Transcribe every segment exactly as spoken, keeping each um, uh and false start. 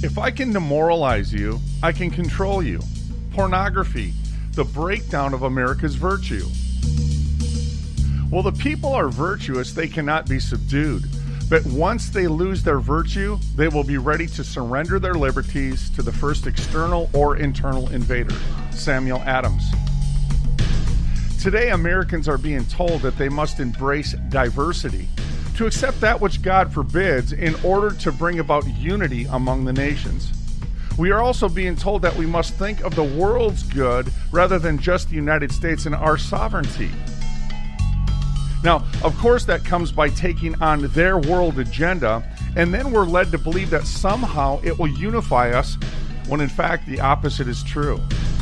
If I can demoralize you, I can control you. Pornography, the breakdown of America's virtue. Well, the people are virtuous, they cannot be subdued. But once they lose their virtue, they will be ready to surrender their liberties to the first external or internal invader, Samuel Adams. Today, Americans are being told that they must embrace diversity, to accept that which God forbids in order to bring about unity among the nations. We are also being told that we must think of the world's good rather than just the United States and our sovereignty. Now, of course, that comes by taking on their world agenda, and then we're led to believe that somehow it will unify us, when in fact the opposite is true.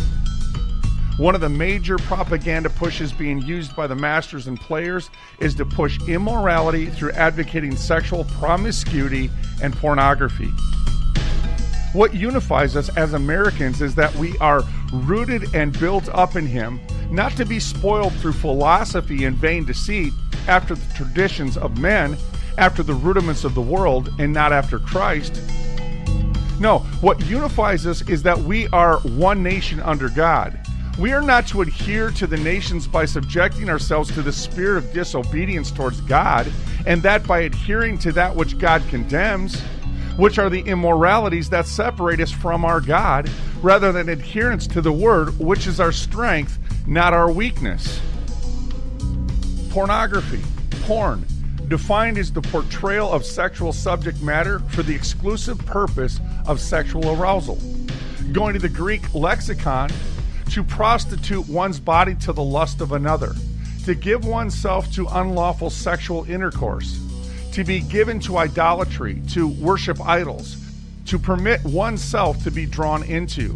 One of the major propaganda pushes being used by the masters and players is to push immorality through advocating sexual promiscuity and pornography. What unifies us as Americans is that we are rooted and built up in Him, not to be spoiled through philosophy and vain deceit, after the traditions of men, after the rudiments of the world, and not after Christ. No, what unifies us is that we are one nation under God. We are not to adhere to the nations by subjecting ourselves to the spirit of disobedience towards God, and that by adhering to that which God condemns, which are the immoralities that separate us from our God, rather than adherence to the Word, which is our strength, not our weakness. Pornography, porn, defined as the portrayal of sexual subject matter for the exclusive purpose of sexual arousal. Going to the Greek lexicon, to prostitute one's body to the lust of another, to give oneself to unlawful sexual intercourse, to be given to idolatry, to worship idols, to permit oneself to be drawn into.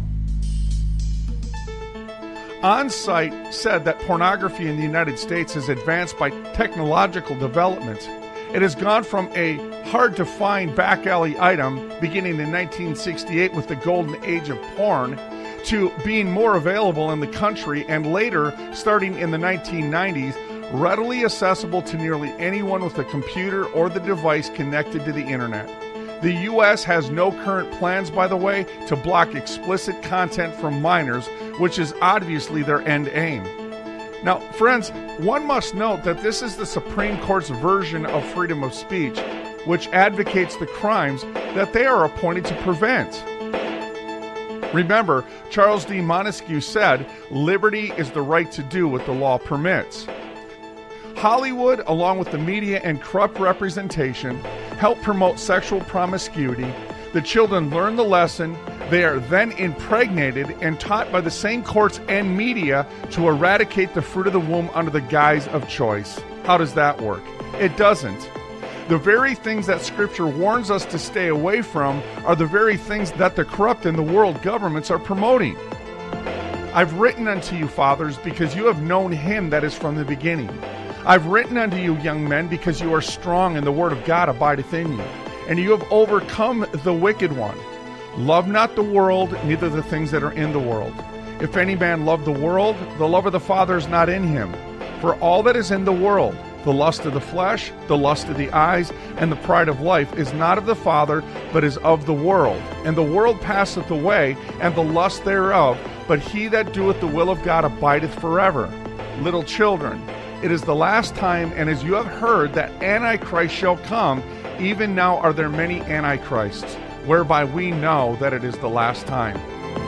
On-Site said that pornography in the United States has advanced by technological development. It has gone from a hard-to-find back-alley item beginning in nineteen sixty-eight with the golden age of porn to being more available in the country, and later, starting in the nineteen nineties, readily accessible to nearly anyone with a computer or the device connected to the internet. The U S has no current plans, by the way, to block explicit content from minors, which is obviously their end aim. Now, friends, one must note that this is the Supreme Court's version of freedom of speech, which advocates the crimes that they are appointed to prevent. Remember, Charles D. Montesquieu said, "Liberty is the right to do what the law permits." Hollywood, along with the media and corrupt representation, help promote sexual promiscuity. The children learn the lesson. They are then impregnated and taught by the same courts and media to eradicate the fruit of the womb under the guise of choice. How does that work? It doesn't. The very things that Scripture warns us to stay away from are the very things that the corrupt and the world governments are promoting. I've written unto you, fathers, because you have known Him that is from the beginning. I've written unto you, young men, because you are strong and the word of God abideth in you, and you have overcome the wicked one. Love not the world, neither the things that are in the world. If any man love the world, the love of the Father is not in him. For all that is in the world, the lust of the flesh, the lust of the eyes, and the pride of life, is not of the Father, but is of the world. And the world passeth away, and the lust thereof, but he that doeth the will of God abideth forever. Little children, it is the last time, and as you have heard, that Antichrist shall come, even now are there many Antichrists, whereby we know that it is the last time.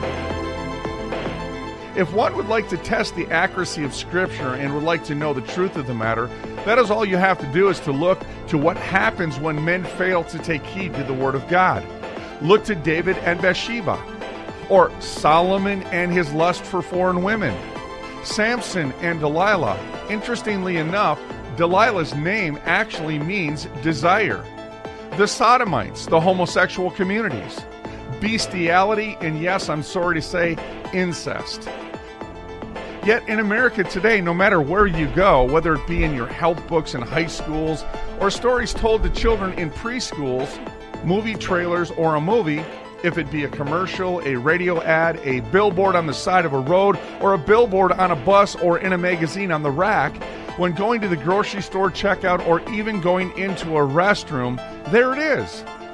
If one would like to test the accuracy of Scripture and would like to know the truth of the matter, that is all you have to do, is to look to what happens when men fail to take heed to the Word of God. Look to David and Bathsheba, or Solomon and his lust for foreign women, Samson and Delilah. Interestingly enough, Delilah's name actually means desire. The Sodomites, the homosexual communities, bestiality, and yes, I'm sorry to say, incest. Yet in America today, no matter where you go, whether it be in your health books in high schools, or stories told to children in preschools, movie trailers, or a movie, if it be a commercial, a radio ad, a billboard on the side of a road, or a billboard on a bus or in a magazine on the rack, when going to the grocery store checkout or even going into a restroom, there it is.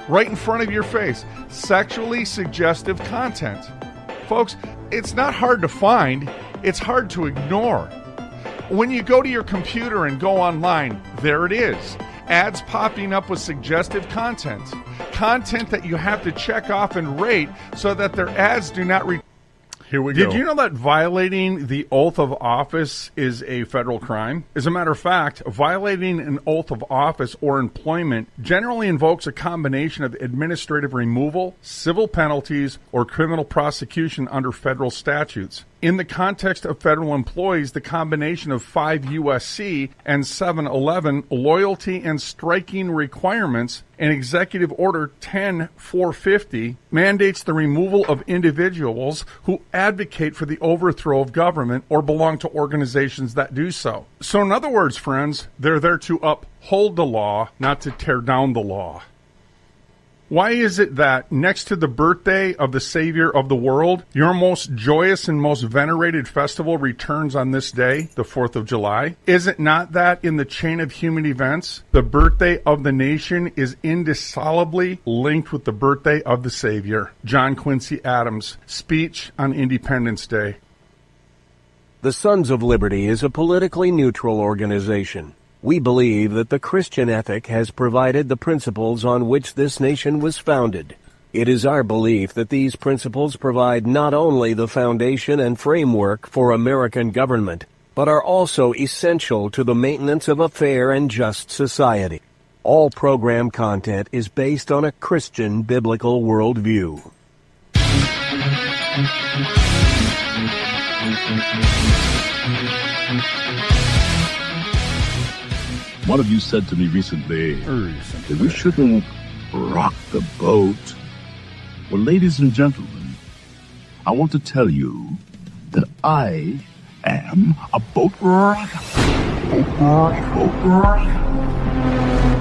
right in front of your face. Sexually suggestive content. Folks, it's not hard to find, it's hard to ignore. When you go to your computer and go online, there it is. Ads popping up with suggestive content. Content that you have to check off and rate so that their ads do not reach. Here we Did go. you know that violating the oath of office is a federal crime? As a matter of fact, violating an oath of office or employment generally invokes a combination of administrative removal, civil penalties, or criminal prosecution under federal statutes. In the context of federal employees, the combination of five U S C and seven eleven loyalty and striking requirements and Executive Order ten four fifty mandates the removal of individuals who advocate for the overthrow of government or belong to organizations that do so. So in other words, friends, they're there to uphold the law, not to tear down the law. Why is it that next to the birthday of the Savior of the world, your most joyous and most venerated festival returns on this day, the fourth of July? Is it not that in the chain of human events, the birthday of the nation is indissolubly linked with the birthday of the Savior? John Quincy Adams, speech on Independence Day. The Sons of Liberty is a politically neutral organization. We believe that the Christian ethic has provided the principles on which this nation was founded. It is our belief that these principles provide not only the foundation and framework for American government, but are also essential to the maintenance of a fair and just society. All program content is based on a Christian biblical worldview. One of you said to me recently that we shouldn't rock the boat. Well, ladies and gentlemen, I want to tell you that I am a boat rocker. Boat rocker. Boat rocker.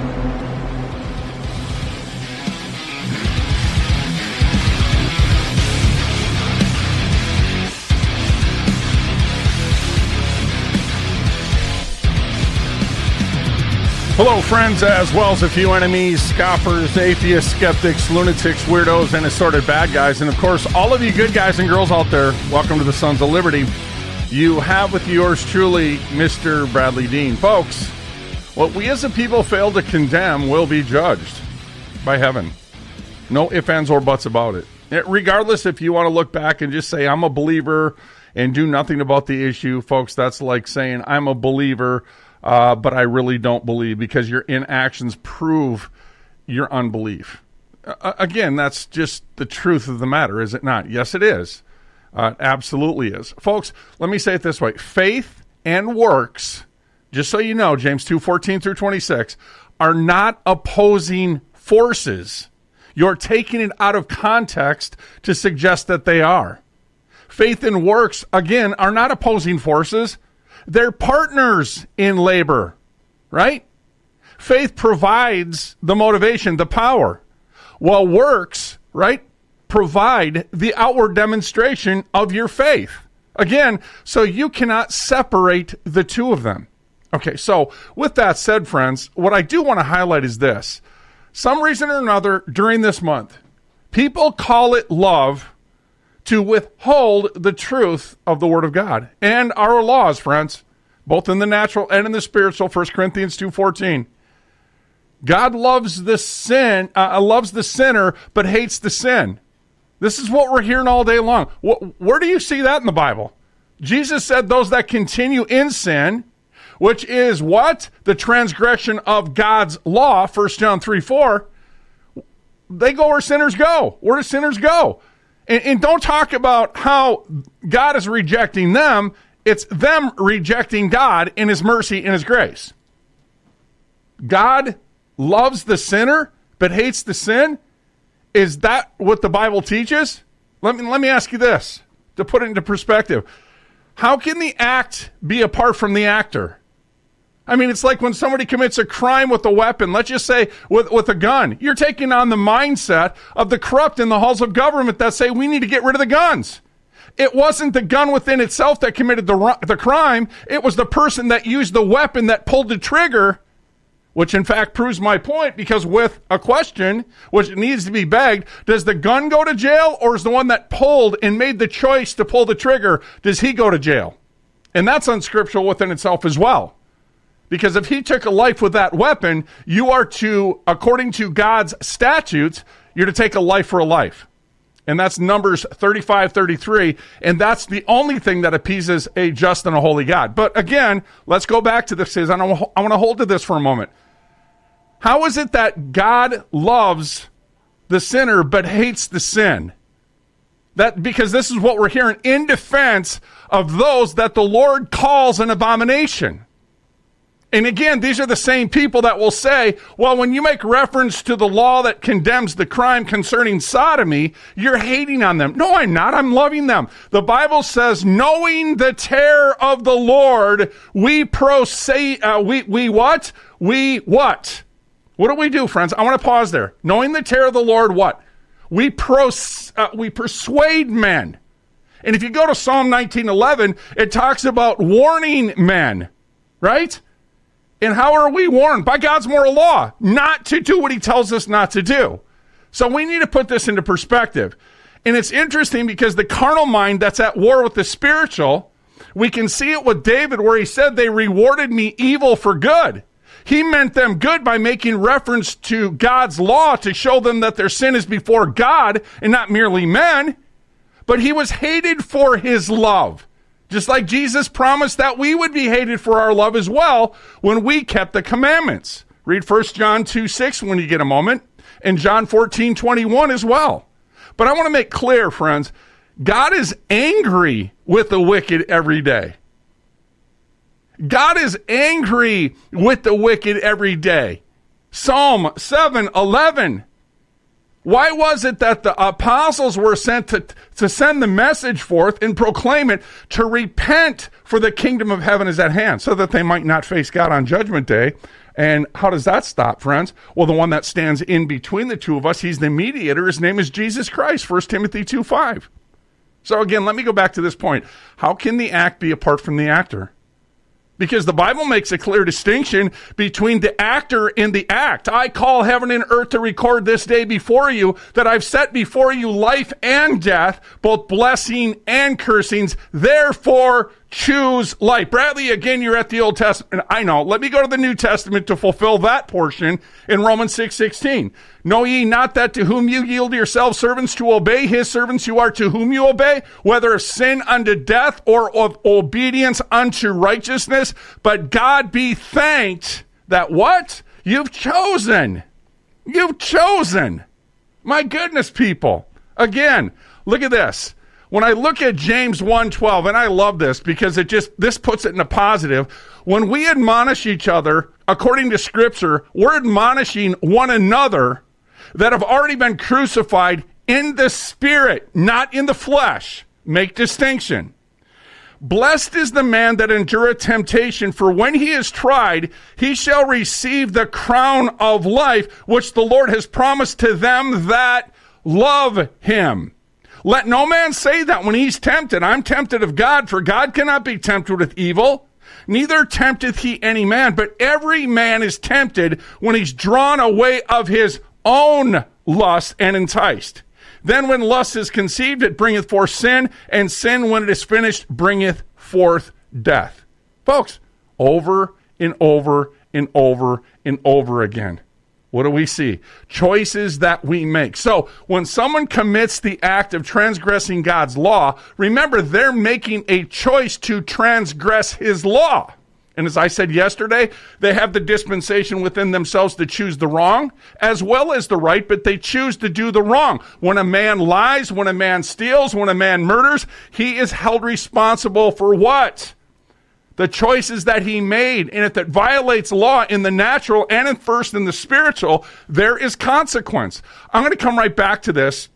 Hello, friends, as well as a few enemies, scoffers, atheists, skeptics, lunatics, weirdos, and assorted bad guys. And, of course, all of you good guys and girls out there, welcome to the Sons of Liberty. You have with yours truly, Mister Bradley Dean. Folks, what we as a people fail to condemn will be judged by heaven. No ifs, ands, or buts about it. it. Regardless if you want to look back and just say, I'm a believer and do nothing about the issue, folks, that's like saying, I'm a believer, Uh, but I really don't believe, because your inactions prove your unbelief. Uh, again, that's just the truth of the matter, is it not? Yes, it is. Uh, it absolutely is. Folks, let me say it this way. Faith and works, just so you know, James two fourteen through twenty-six, are not opposing forces. You're taking it out of context to suggest that they are. Faith and works, again, are not opposing forces. They're partners in labor, right? Faith provides the motivation, the power, while works, right, provide the outward demonstration of your faith. Again, so you cannot separate the two of them. Okay, so with that said, friends, what I do want to highlight is this. Some reason or another during this month, people call it love to withhold the truth of the Word of God and our laws, friends, both in the natural and in the spiritual. First Corinthians two fourteen. God loves the sin, uh, loves the sinner, but hates the sin. This is what we're hearing all day long. Wh- where do you see that in the Bible? Jesus said those that continue in sin, which is what? The transgression of God's law, First John three four, they go where sinners go. Where do sinners go? And, and don't talk about how God is rejecting them. It's them rejecting God in His mercy and His grace. God loves the sinner, but hates the sin? Is that what the Bible teaches? Let me, let me ask you this, to put it into perspective. How can the act be apart from the actor? I mean, it's like when somebody commits a crime with a weapon, let's just say with, with a gun. You're taking on the mindset of the corrupt in the halls of government that say we need to get rid of the guns. It wasn't the gun within itself that committed the, the crime. It was the person that used the weapon that pulled the trigger which in fact proves my point, because with a question, which needs to be begged, does the gun go to jail, or is the one that pulled and made the choice to pull the trigger, does he go to jail? And that's unscriptural within itself as well. Because if he took a life with that weapon, you are to, according to God's statutes, you're to take a life for a life. And that's Numbers thirty-five thirty-three, and that's the only thing that appeases a just and a holy God. But again, let's go back to this. I want to hold to this for a moment. How is it that God loves the sinner but hates the sin? That because this is what we're hearing in defense of those that the Lord calls an abomination. And again, these are the same people that will say, well, when you make reference to the law that condemns the crime concerning sodomy, you're hating on them. No, I'm not. I'm loving them. The Bible says, knowing the terror of the Lord, we proceed, uh, we, we what? We what? What do we do, friends? I want to pause there. Knowing the terror of the Lord, what? We, pros, uh, we persuade men. And if you go to Psalm nineteen eleven, it talks about warning men, right? And how are we warned? By God's moral law, not to do what he tells us not to do. So we need to put this into perspective. And it's interesting because the carnal mind that's at war with the spiritual, we can see it with David where he said they rewarded me evil for good. He meant them good by making reference to God's law to show them that their sin is before God and not merely men. But he was hated for his love. Just like Jesus promised that we would be hated for our love as well when we kept the commandments. Read First John two six when you get a moment, and John fourteen twenty-one as well. But I want to make clear, friends, God is angry with the wicked every day. God is angry with the wicked every day. Psalm seven eleven. Why was it that the apostles were sent to, to send the message forth and proclaim it, to repent, for the kingdom of heaven is at hand, so that they might not face God on judgment day? And how does that stop, friends? Well, the one that stands in between the two of us, he's the mediator. His name is Jesus Christ, First Timothy two five. So again, let me go back to this point. How can the act be apart from the actor? Because the Bible makes a clear distinction between the actor and the act. I call heaven and earth to record this day before you, that I've set before you life and death, both blessing and cursings. Therefore, choose life. Bradley, again, you're at the Old Testament. I know. Let me go to the New Testament to fulfill that portion in Romans six sixteen. Know ye not that to whom you yield yourselves servants to obey, his servants you are to whom you obey, whether of sin unto death or of obedience unto righteousness? But God be thanked that what? You've chosen. You've chosen. My goodness, people. Again, look at this. When I look at James one twelve, and I love this because it just, this puts it in a positive. When we admonish each other, according to Scripture, we're admonishing one another that have already been crucified in the Spirit, not in the flesh. Make distinction. Blessed is the man that endureth temptation, for when he is tried, he shall receive the crown of life, which the Lord has promised to them that love him. Let no man say that when he's tempted, I'm tempted of God, for God cannot be tempted with evil. Neither tempteth he any man, but every man is tempted when he's drawn away of his own lust and enticed. Then when lust is conceived, it bringeth forth sin, and sin, when it is finished, bringeth forth death. Folks, over and over and over and over again. What do we see? Choices that we make. So when someone commits the act of transgressing God's law, remember, they're making a choice to transgress his law. And as I said yesterday, they have the dispensation within themselves to choose the wrong as well as the right, but they choose to do the wrong. When a man lies, when a man steals, when a man murders, he is held responsible for what? The choices that he made. And if it violates law in the natural and in first in the spiritual, there is consequence. I'm going to come right back to this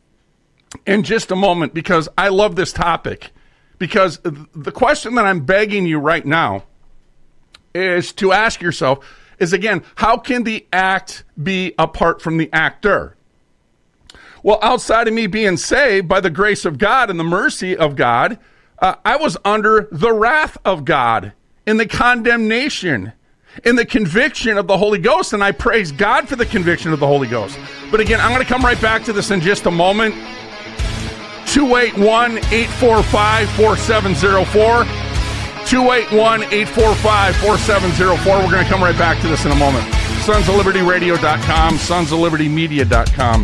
in just a moment because I love this topic. Because the question that I'm begging you right now is to ask yourself is, again, how can the act be apart from the actor? Well, outside of me being saved by the grace of God and the mercy of God, uh, I was under the wrath of God in the condemnation. in the conviction of the Holy Ghost, and I praise God for the conviction of the Holy Ghost. But again, I'm going to come right back to this in just a moment. two eight one, eight four five, four seven zero four. two eight one, eight four five, four seven zero four. We're going to come right back to this in a moment. sons of liberty radio dot com, sons of liberty media dot com.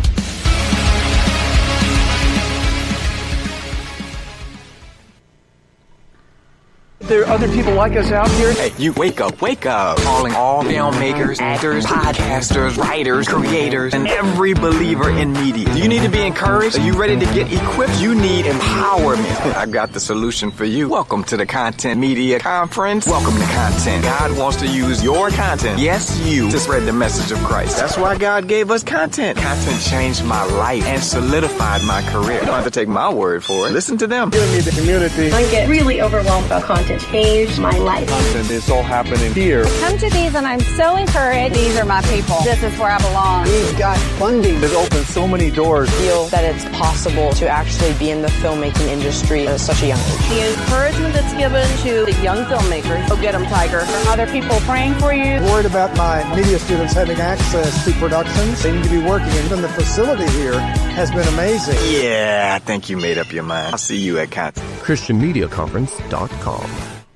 There are other people like us out here. Hey, you wake up, wake up. Calling all filmmakers, actors, podcasters, writers, creators, and every believer in media. Do you need to be encouraged? Are you ready to get equipped? You need empowerment. I got the solution for you. Welcome to the Content Media Conference. Welcome to Content. God wants to use your content, yes, you, to spread the message of Christ. That's why God gave us content. Content changed my life and solidified my career. You don't have to take my word for it. Listen to them. Giving me the community. I get really overwhelmed about content. Changed my life. Content is all happening here. Come to these and I'm so encouraged. These are my people. This is where I belong. We've got funding that opens so many doors. I feel that it's possible to actually be in the filmmaking industry at such a young age. The encouragement that's given to the young filmmakers. Go get them, Tiger. Are other people praying for you? Worried about my media students having access to productions. They need to be working, and even the facility here has been amazing. Yeah, I think you made up your mind. I'll see you at Content. Christian Media Conference dot com.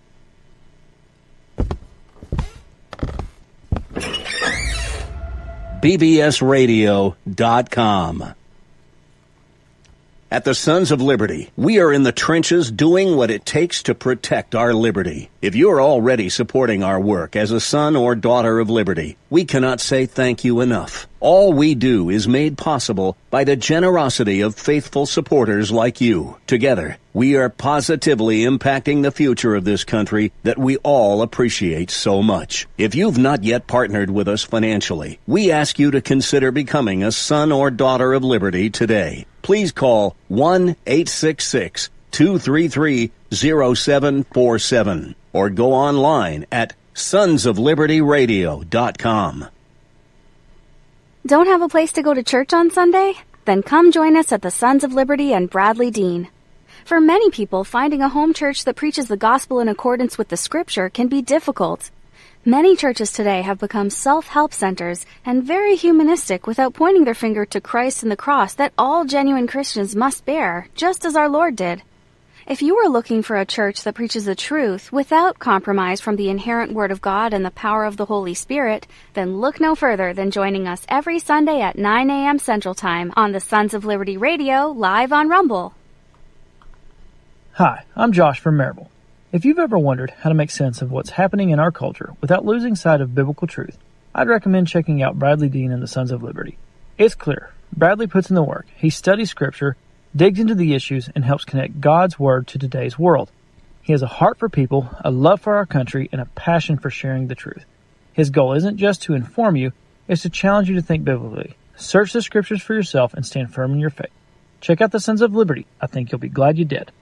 B B S radio dot com. At the Sons of Liberty, we are in the trenches doing what it takes to protect our liberty. If you're already supporting our work as a son or daughter of liberty, we cannot say thank you enough. All we do is made possible by the generosity of faithful supporters like you. Together, we are positively impacting the future of this country that we all appreciate so much. If you've not yet partnered with us financially, we ask you to consider becoming a son or daughter of liberty today. Please call one eight six six, two three three, zero seven four seven or go online at sons of liberty radio dot com. Don't have a place to go to church on Sunday? Then come join us at the Sons of Liberty and Bradley Dean. For many people, finding a home church that preaches the gospel in accordance with the scripture can be difficult. Many churches today have become self-help centers and very humanistic without pointing their finger to Christ and the cross that all genuine Christians must bear, just as our Lord did. If you are looking for a church that preaches the truth without compromise from the inherent Word of God and the power of the Holy Spirit, then look no further than joining us every Sunday at nine a.m. Central Time on the Sons of Liberty Radio, live on Rumble. Hi, I'm Josh from Maryville. If you've ever wondered how to make sense of what's happening in our culture without losing sight of biblical truth, I'd recommend checking out Bradley Dean and the Sons of Liberty. It's clear. Bradley puts in the work. He studies Scripture, digs into the issues, and helps connect God's Word to today's world. He has a heart for people, a love for our country, and a passion for sharing the truth. His goal isn't just to inform you, it's to challenge you to think biblically. Search the Scriptures for yourself and stand firm in your faith. Check out the Sons of Liberty. I think you'll be glad you did.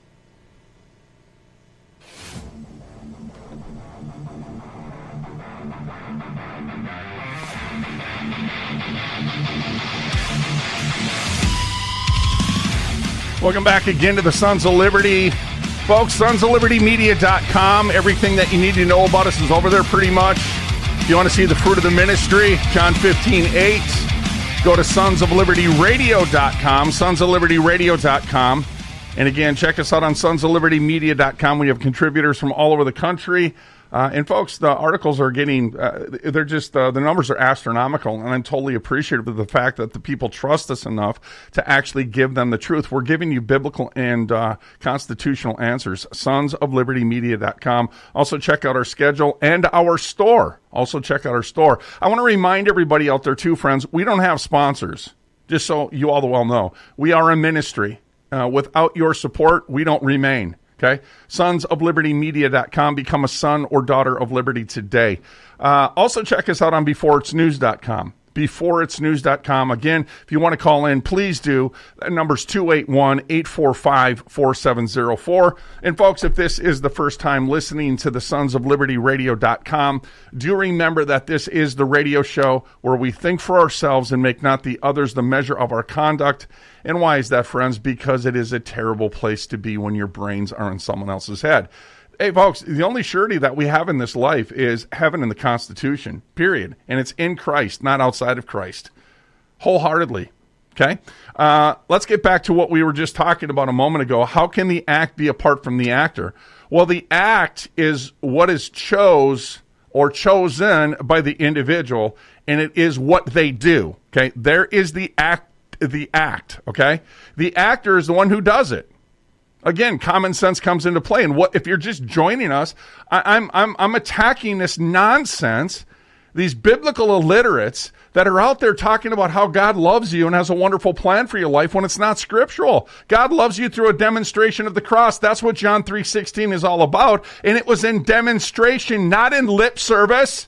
Welcome back again to the Sons of Liberty. Folks, sons of liberty media dot com. Everything that you need to know about us is over there pretty much. If you want to see the fruit of the ministry, John fifteen eight, go to sons of liberty radio dot com, sons of liberty radio dot com. And again, check us out on sons of liberty media dot com. We have contributors from all over the country. Uh, and folks, the articles are getting, uh, they're just, uh, the numbers are astronomical, and I'm totally appreciative of the fact that the people trust us enough to actually give them the truth. We're giving you biblical and uh, constitutional answers. sons of liberty media dot com. Also check out our schedule and our store. Also check out our store. I want to remind everybody out there too, friends, we don't have sponsors, just so you all well know. We are a ministry. Uh, without your support, we don't remain. Okay, sons of liberty media dot com. Become a son or daughter of liberty today. Uh, also, check us out on before it's news dot com. before it's news dot com. Again, if you want to call in, please do. That number's two eight one, eight four five, four seven zero four. And folks, if this is the first time listening to the sons of liberty radio dot com, do remember that this is the radio show where we think for ourselves and make not the others the measure of our conduct. And why is that, friends? Because it is a terrible place to be when your brains are in someone else's head. Hey, folks, the only surety that we have in this life is heaven and the Constitution, period. And it's in Christ, not outside of Christ, wholeheartedly. Okay? Uh, let's get back to what we were just talking about a moment ago. How can the act be apart from the actor? Well, the act is what is chose or chosen by the individual, and it is what they do. Okay? There is the act, the act, okay? The actor is the one who does it. Again, common sense comes into play. And what if you're just joining us? I, I'm I'm I'm attacking this nonsense, these biblical illiterates that are out there talking about how God loves you and has a wonderful plan for your life when it's not scriptural. God loves you through a demonstration of the cross. That's what John three sixteen is all about. And it was in demonstration, not in lip service.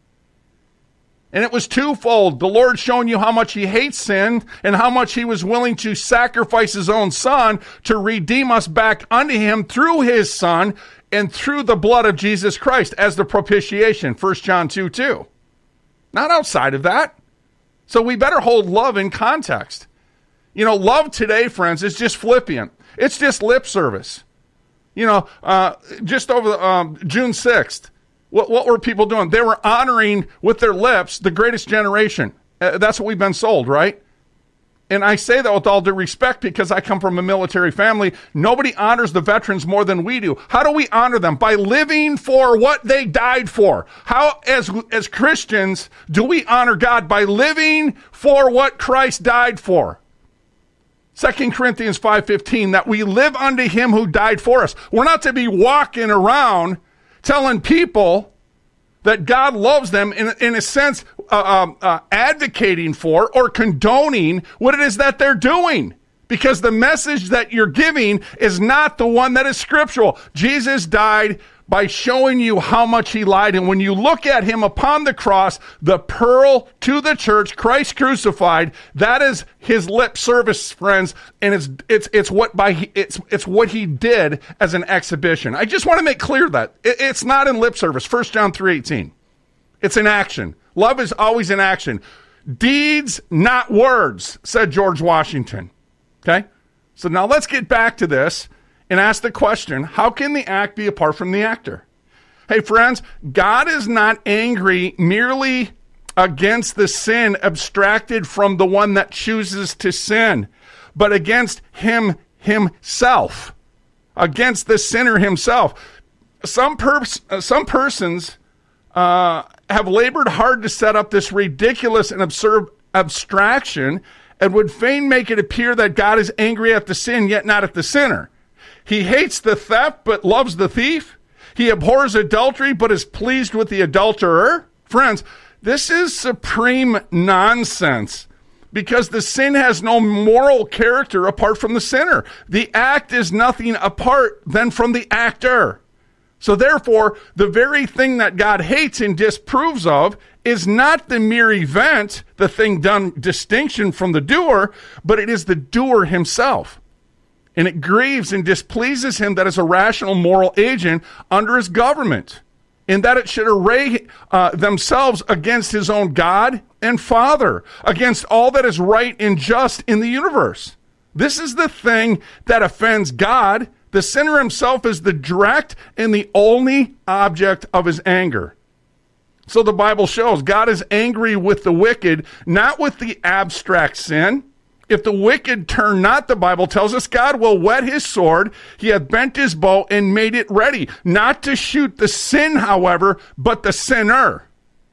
And it was twofold. The Lord showing you how much he hates sin and how much he was willing to sacrifice his own son to redeem us back unto him through his son and through the blood of Jesus Christ as the propitiation, First John two two. Not outside of that. So we better hold love in context. You know, love today, friends, is just flippant. It's just lip service. You know, uh, just over the, um, June sixth, What, what were people doing? They were honoring with their lips the greatest generation. Uh, that's what we've been sold, right? And I say that with all due respect because I come from a military family. Nobody honors the veterans more than we do. How do we honor them? By living for what they died for. How, as, as Christians, do we honor God? By living for what Christ died for. Second Corinthians five fifteen, that we live unto him who died for us. We're not to be walking around telling people that God loves them, in, in a sense, uh, um, uh, advocating for or condoning what it is that they're doing. Because the message that you're giving is not the one that is scriptural. Jesus died by showing you how much he lied. And when you look at him upon the cross, the pearl to the church, Christ crucified, that is his lip service, friends. And it's it's it's what by it's it's what he did as an exhibition. I just want to make clear that it, it's not in lip service. First John three eighteen. It's in action. Love is always in action. Deeds, not words, said George Washington. Okay? So now let's get back to this and ask the question, how can the act be apart from the actor? Hey, friends, God is not angry merely against the sin abstracted from the one that chooses to sin, but against him himself, against the sinner himself. Some, pers- some persons uh, have labored hard to set up this ridiculous and absurd abstraction and would fain make it appear that God is angry at the sin, yet not at the sinner. He hates the theft, but loves the thief. He abhors adultery, but is pleased with the adulterer. Friends, this is supreme nonsense because the sin has no moral character apart from the sinner. The act is nothing apart than from the actor. So therefore, the very thing that God hates and disapproves of is not the mere event, the thing done distinction from the doer, but it is the doer himself. And it grieves and displeases him that is a rational moral agent under his government, in that it should array uh, themselves against his own God and Father, against all that is right and just in the universe. This is the thing that offends God. The sinner himself is the direct and the only object of his anger. So the Bible shows God is angry with the wicked, not with the abstract sin. If the wicked turn not, the Bible tells us, God will whet his sword. He hath bent his bow and made it ready, not to shoot the sin, however, but the sinner.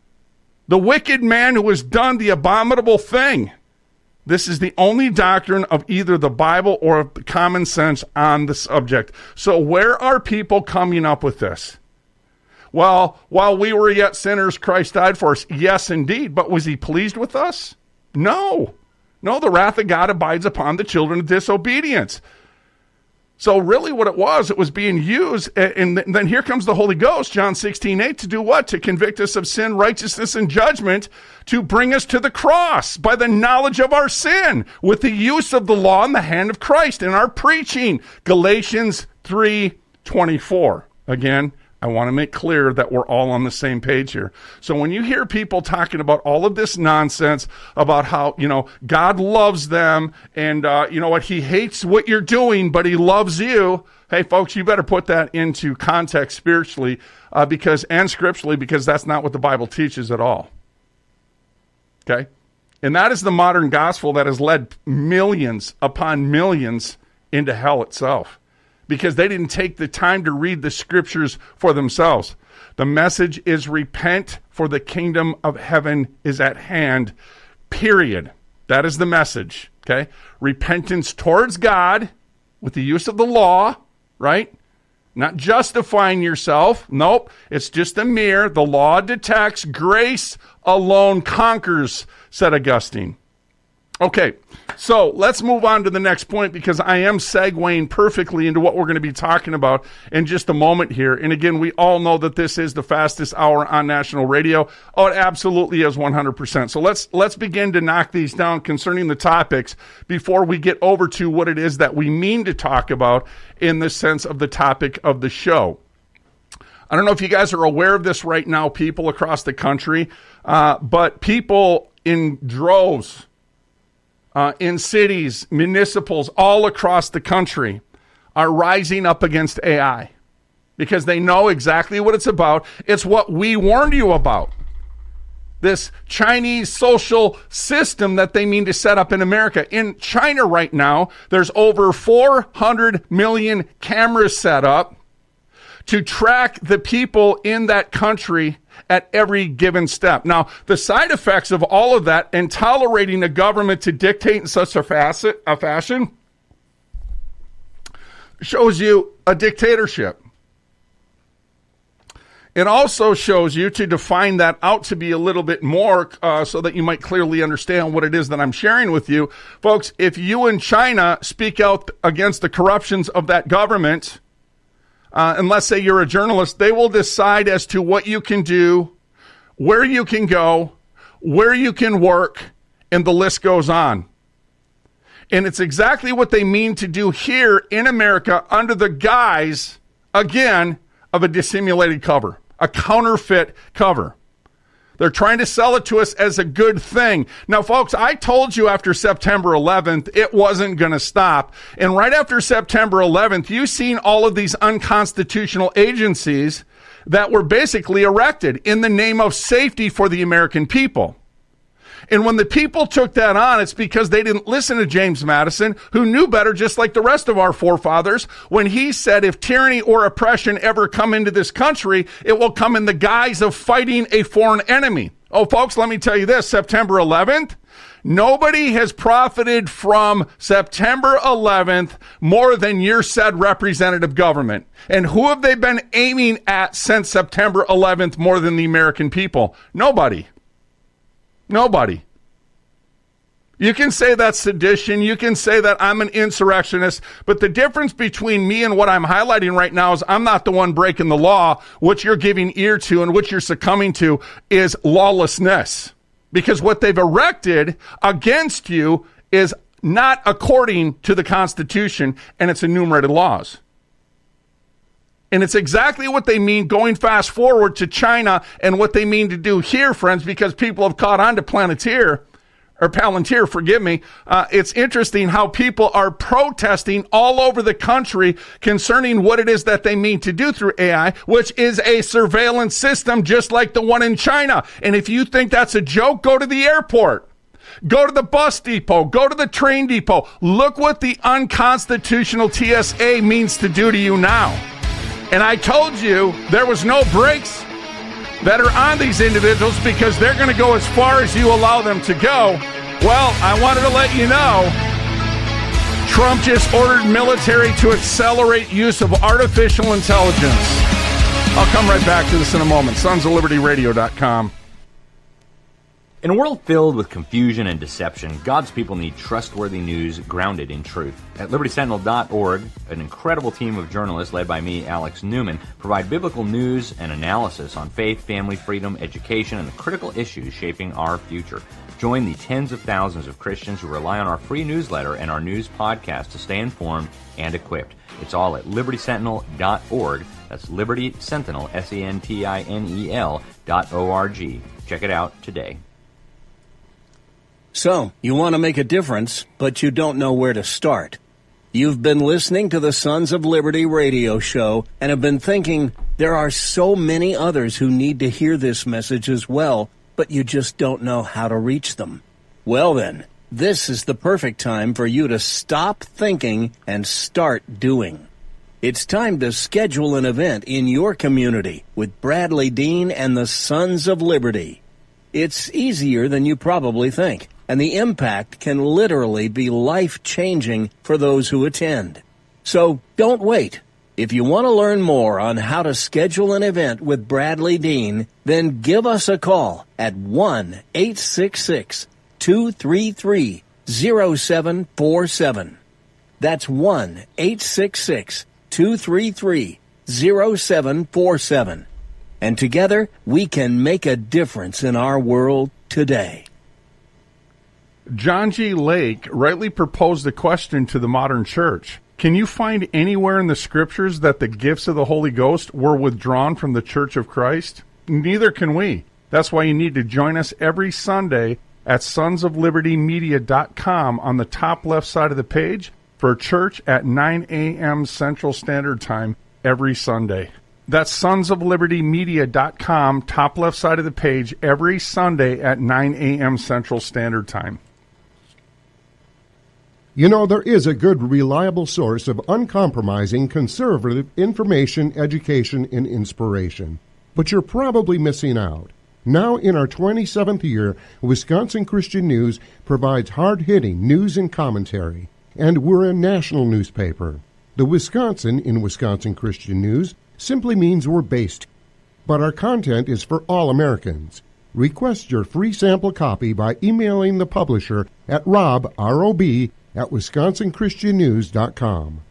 The wicked man who has done the abominable thing. This is the only doctrine of either the Bible or of common sense on the subject. So where are people coming up with this? Well, while we were yet sinners, Christ died for us. Yes, indeed. But was he pleased with us? No. No, the wrath of God abides upon the children of disobedience. So really what it was, it was being used, and then here comes the Holy Ghost, John sixteen eight, to do what? To convict us of sin, righteousness, and judgment, to bring us to the cross by the knowledge of our sin, with the use of the law in the hand of Christ in our preaching. Galatians three twenty-four. Again, I want to make clear that we're all on the same page here. So when you hear people talking about all of this nonsense about how, you know, God loves them and, uh, you know what, he hates what you're doing, but he loves you. Hey, folks, you better put that into context spiritually uh, because and scripturally because that's not what the Bible teaches at all. Okay? And that is the modern gospel that has led millions upon millions into hell itself because they didn't take the time to read the scriptures for themselves. The message is repent, for the kingdom of heaven is at hand, period. That is the message, okay? Repentance towards God with the use of the law, right? Not justifying yourself. Nope. It's just a mirror. The law detects. Grace alone conquers, said Augustine. Okay, so let's move on to the next point because I am segueing perfectly into what we're going to be talking about in just a moment here. And again, we all know that this is the fastest hour on national radio. Oh, it absolutely is one hundred percent. So let's let's begin to knock these down concerning the topics before we get over to what it is that we mean to talk about in the sense of the topic of the show. I don't know if you guys are aware of this right now, people across the country, uh, but people in droves, Uh, in cities, municipals, all across the country are rising up against A I because they know exactly what it's about. It's what we warned you about. This Chinese social system that they mean to set up in America. In China right now, there's over four hundred million cameras set up to track the people in that country at every given step. Now, the side effects of all of that and tolerating a government to dictate in such a, facet, a fashion shows you a dictatorship. It also shows you, to define that out to be a little bit more uh, so that you might clearly understand what it is that I'm sharing with you. Folks, if you in China speak out against the corruptions of that government, Uh, and let's say you're a journalist, they will decide as to what you can do, where you can go, where you can work, and the list goes on. And it's exactly what they mean to do here in America under the guise, again, of a dissimulated cover, a counterfeit cover. They're trying to sell it to us as a good thing. Now, folks, I told you after September eleventh, it wasn't going to stop. And right after September eleventh, you've seen all of these unconstitutional agencies that were basically erected in the name of safety for the American people. And when the people took that on, it's because they didn't listen to James Madison, who knew better, just like the rest of our forefathers, when he said, if tyranny or oppression ever come into this country, it will come in the guise of fighting a foreign enemy. Oh, folks, let me tell you this, September eleventh, nobody has profited from September eleventh more than your said representative government. And who have they been aiming at since September eleventh more than the American people? Nobody. Nobody. You can say that's sedition. You can say that I'm an insurrectionist. But the difference between me and what I'm highlighting right now is I'm not the one breaking the law. What you're giving ear to and what you're succumbing to is lawlessness. Because what they've erected against you is not according to the Constitution, and it's enumerated laws. And it's exactly what they mean going fast forward to China and what they mean to do here, friends, because people have caught on to Planeteer, or Palantir, forgive me. Uh, it's interesting how people are protesting all over the country concerning what it is that they mean to do through A I, which is a surveillance system just like the one in China. And if you think that's a joke, go to the airport. Go to the bus depot. Go to the train depot. Look what the unconstitutional T S A means to do to you now. And I told you there was no brakes that are on these individuals because they're going to go as far as you allow them to go. Well, I wanted to let you know, Trump just ordered military to accelerate use of artificial intelligence. I'll come right back to this in a moment. sons of liberty radio dot com. In a world filled with confusion and deception, God's people need trustworthy news grounded in truth. At liberty sentinel dot org, an incredible team of journalists led by me, Alex Newman, provide biblical news and analysis on faith, family, freedom, education, and the critical issues shaping our future. Join the tens of thousands of Christians who rely on our free newsletter and our news podcast to stay informed and equipped. It's all at liberty sentinel dot org. That's Liberty Sentinel, S E N T I N E L dot O R G. Check it out today. So, you want to make a difference, but you don't know where to start. You've been listening to the Sons of Liberty radio show and have been thinking, there are so many others who need to hear this message as well, but you just don't know how to reach them. Well then, this is the perfect time for you to stop thinking and start doing. It's time to schedule an event in your community with Bradley Dean and the Sons of Liberty. It's easier than you probably think, and the impact can literally be life-changing for those who attend. So don't wait. If you want to learn more on how to schedule an event with Bradley Dean, then give us a call at one eight six six, two three three, zero seven four seven. That's one eight six six, two three three, zero seven four seven. And together, we can make a difference in our world today. John G. Lake rightly proposed a question to the modern church. Can you find anywhere in the scriptures that the gifts of the Holy Ghost were withdrawn from the Church of Christ? Neither can we. That's why you need to join us every Sunday at sons of liberty media dot com on the top left side of the page for church at nine a.m. Central Standard Time every Sunday. That's sons of liberty media dot com, top left side of the page, every Sunday at nine a.m. Central Standard Time. You know, there is a good, reliable source of uncompromising, conservative information, education, and inspiration. But you're probably missing out. Now, in our twenty-seventh year, Wisconsin Christian News provides hard-hitting news and commentary. And we're a national newspaper. The Wisconsin in Wisconsin Christian News simply means we're based. But our content is for all Americans. Request your free sample copy by emailing the publisher at rob, R O B, at wisconsin christian news dot com.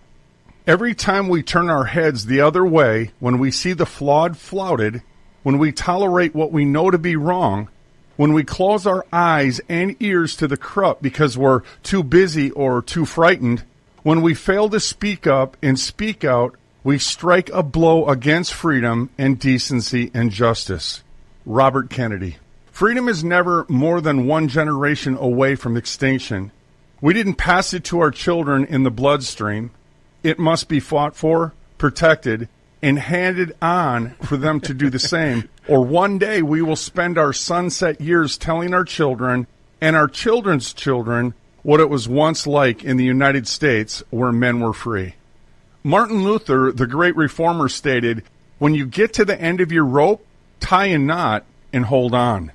Every time we turn our heads the other way, when we see the flawed flouted, when we tolerate what we know to be wrong, when we close our eyes and ears to the corrupt because we're too busy or too frightened, when we fail to speak up and speak out, we strike a blow against freedom and decency and justice. Robert Kennedy. Freedom is never more than one generation away from extinction. We didn't pass it to our children in the bloodstream. It must be fought for, protected, and handed on for them to do the same. Or one day we will spend our sunset years telling our children and our children's children what it was once like in the United States where men were free. Martin Luther, the great reformer, stated, "When you get to the end of your rope, tie a knot and hold on."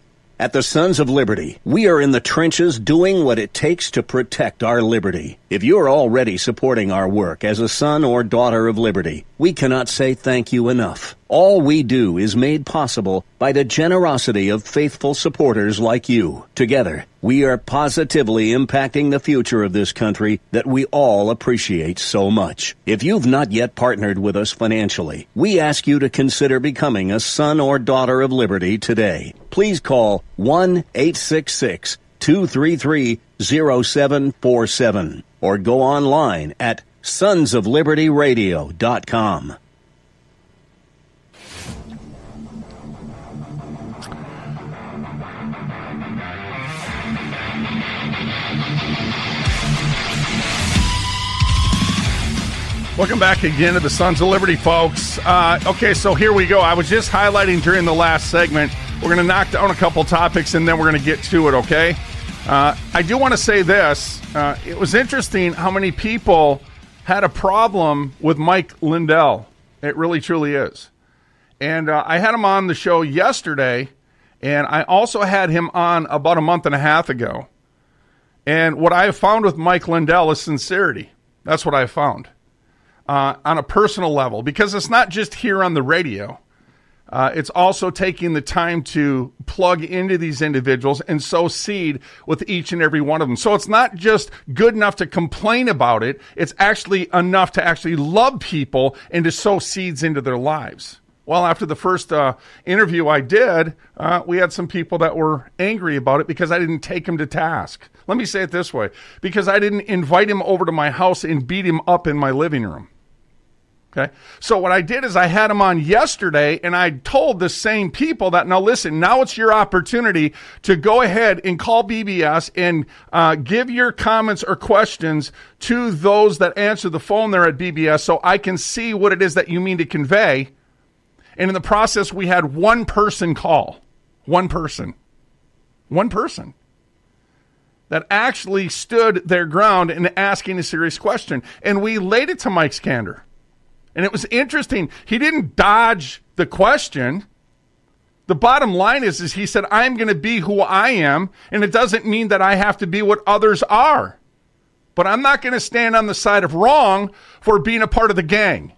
At the Sons of Liberty, we are in the trenches doing what it takes to protect our liberty. If you are already supporting our work as a son or daughter of liberty, we cannot say thank you enough. All we do is made possible by the generosity of faithful supporters like you. Together, we are positively impacting the future of this country that we all appreciate so much. If you've not yet partnered with us financially, we ask you to consider becoming a son or daughter of liberty today. Please call one eight six six, two three three, zero seven four seven or go online at sons of liberty radio dot com. Welcome back again to the Sons of Liberty, folks. Uh, okay, so here we go. I was just highlighting during the last segment. We're going to knock down a couple topics, and then we're going to get to it, okay? Uh, I do want to say this. Uh, it was interesting how many people had a problem with Mike Lindell. It really, truly is. And uh, I had him on the show yesterday, and I also had him on about a month and a half ago. And what I have found with Mike Lindell is sincerity. That's what I have found. Uh, on a personal level, because it's not just here on the radio. Uh, it's also taking the time to plug into these individuals and sow seed with each and every one of them. So it's not just good enough to complain about it. It's actually enough to actually love people and to sow seeds into their lives. Well, after the first uh, interview I did, uh, we had some people that were angry about it because I didn't take him to task. Let me say it this way, because I didn't invite him over to my house and beat him up in my living room. Okay. So what I did is I had him on yesterday, and I told the same people that, now listen, now it's your opportunity to go ahead and call B B S and uh, give your comments or questions to those that answer the phone there at B B S so I can see what it is that you mean to convey. And in the process, we had one person call. One person. One person. That actually stood their ground in asking a serious question. And we laid it to Mike Skander. And it was interesting. He didn't dodge the question. The bottom line is, is he said, I'm going to be who I am, and it doesn't mean that I have to be what others are. But I'm not going to stand on the side of wrong for being a part of the gang.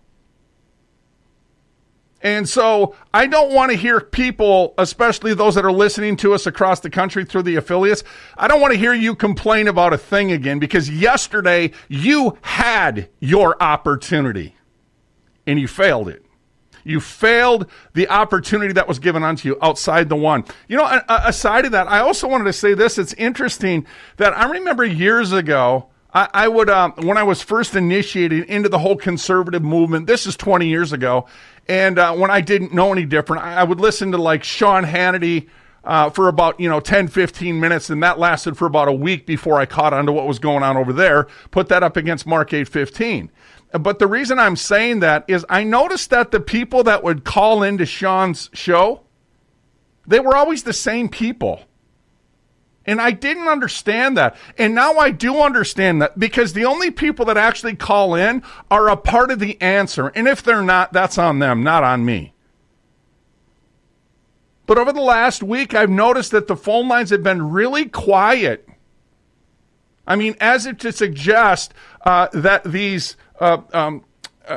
And so I don't want to hear people, especially those that are listening to us across the country through the affiliates, I don't want to hear you complain about a thing again, because yesterday you had your opportunity. And you failed it. You failed the opportunity that was given unto you outside the one. You know, aside of that, I also wanted to say this. It's interesting that I remember years ago, I, I would, um, when I was first initiated into the whole conservative movement, this is twenty years ago, and uh, when I didn't know any different, I, I would listen to like Sean Hannity uh, for about, you know, ten, fifteen minutes, and that lasted for about a week before I caught on to what was going on over there. Put that up against Mark eight fifteen. But the reason I'm saying that is I noticed that the people that would call into Sean's show, they were always the same people. And I didn't understand that. And now I do understand that, because the only people that actually call in are a part of the answer. And if they're not, that's on them, not on me. But over the last week, I've noticed that the phone lines have been really quiet. I mean, as if to suggest uh, that these uh, um, uh,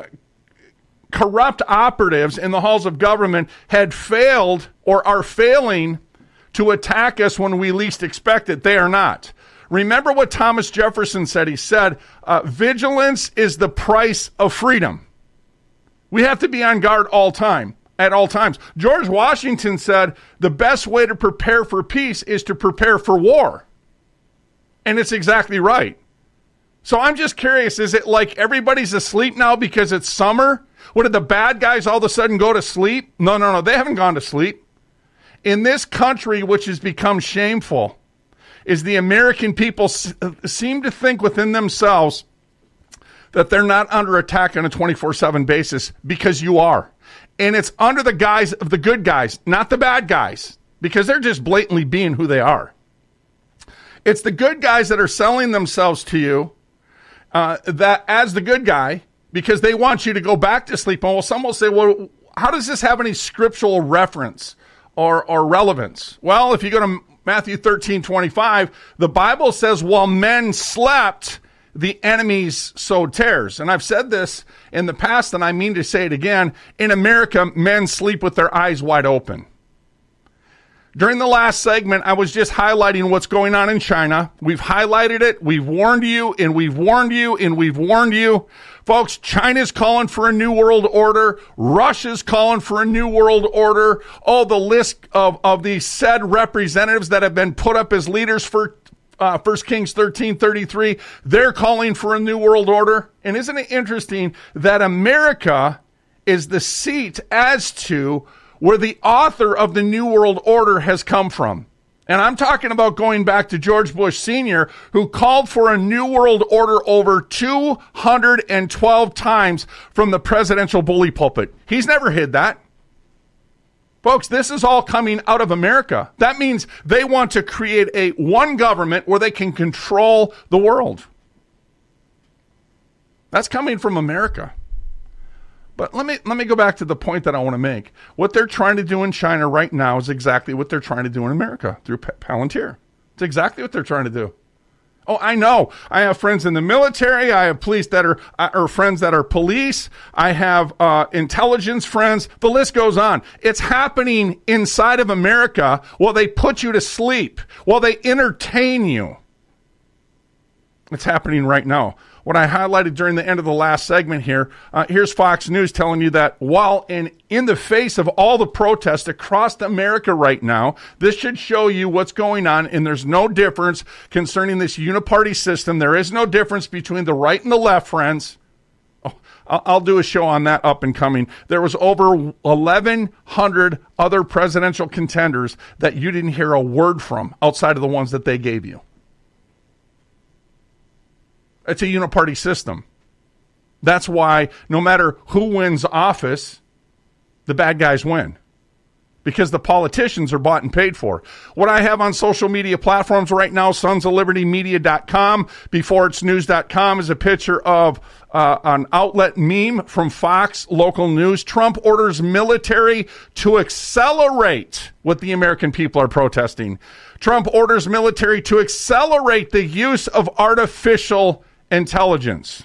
corrupt operatives in the halls of government had failed or are failing to attack us when we least expect it. They are not. Remember what Thomas Jefferson said. He said, uh, vigilance is the price of freedom. We have to be on guard all time, at all times. George Washington said, the best way to prepare for peace is to prepare for war. And it's exactly right. So I'm just curious, is it like everybody's asleep now because it's summer? What, did the bad guys all of a sudden go to sleep? No, no, no, they haven't gone to sleep. In this country, which has become shameful, is the American people s- seem to think within themselves that they're not under attack on a twenty-four seven basis, because you are. And it's under the guise of the good guys, not the bad guys, because they're just blatantly being who they are. It's the good guys that are selling themselves to you uh, that as the good guy, because they want you to go back to sleep. And well, some will say, well, how does this have any scriptural reference or, or relevance? Well, if you go to Matthew thirteen twenty-five, the Bible says, while men slept, the enemies sowed tares. And I've said this in the past, and I mean to say it again. In America, men sleep with their eyes wide open. During the last segment, I was just highlighting what's going on in China. We've highlighted it. We've warned you, and we've warned you, and we've warned you. Folks, China's calling for a new world order. Russia's calling for a new world order. Oh, the list of, of these said representatives that have been put up as leaders for uh, First Kings thirteen thirty-three, they're calling for a new world order. And isn't it interesting that America is the seat as to where the author of the New World Order has come from? And I'm talking about going back to George Bush Senior, who called for a New World Order over two hundred twelve times from the presidential bully pulpit. He's never hid that. Folks, this is all coming out of America. That means they want to create a one government where they can control the world. That's coming from America. But let me let me go back to the point that I want to make. What they're trying to do in China right now is exactly what they're trying to do in America through Palantir. It's exactly what they're trying to do. Oh, I know. I have friends in the military. I have police that are, or friends that are police. I have uh, intelligence friends. The list goes on. It's happening inside of America while they put you to sleep, while they entertain you. It's happening right now. What I highlighted during the end of the last segment here, uh, here's Fox News telling you that while in, in the face of all the protests across America right now, this should show you what's going on, and there's no difference concerning this uniparty system. There is no difference between the right and the left, friends. I'll do a show on that up and coming. There was over eleven hundred other presidential contenders that you didn't hear a word from outside of the ones that they gave you. It's a uniparty system. That's why no matter who wins office, the bad guys win. Because the politicians are bought and paid for. What I have on social media platforms right now, sons of liberty media dot com, before it's news dot com, is a picture of uh, an outlet meme from Fox Local News. Trump orders military to accelerate what the American people are protesting. Trump orders military to accelerate the use of artificial intelligence.